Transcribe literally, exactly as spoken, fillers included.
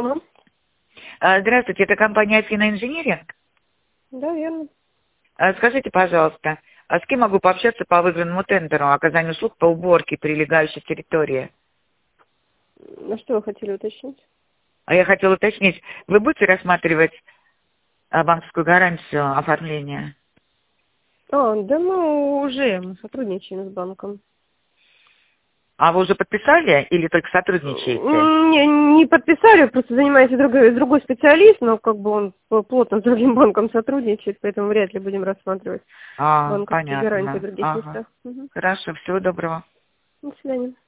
Алло. А, Здравствуйте, это компания «Афина Инжиниринг». Да, верно. А, Скажите, пожалуйста, а с кем могу пообщаться по выигранному тендеру оказанию услуг по уборке прилегающей территории? А что вы хотели уточнить? А я хотела уточнить, вы будете рассматривать а, банковскую гарантию оформления? А, да мы уже мы сотрудничаем с банком. А вы уже подписали или только сотрудничаете? М, Не, не подписали, просто занимается другой, другой специалист, но как бы он плотно с другим банком сотрудничает, поэтому вряд ли будем рассматривать А, банковские гарантии в понятно. других Ага. местах. Мгм. Хорошо, всего доброго. До свидания.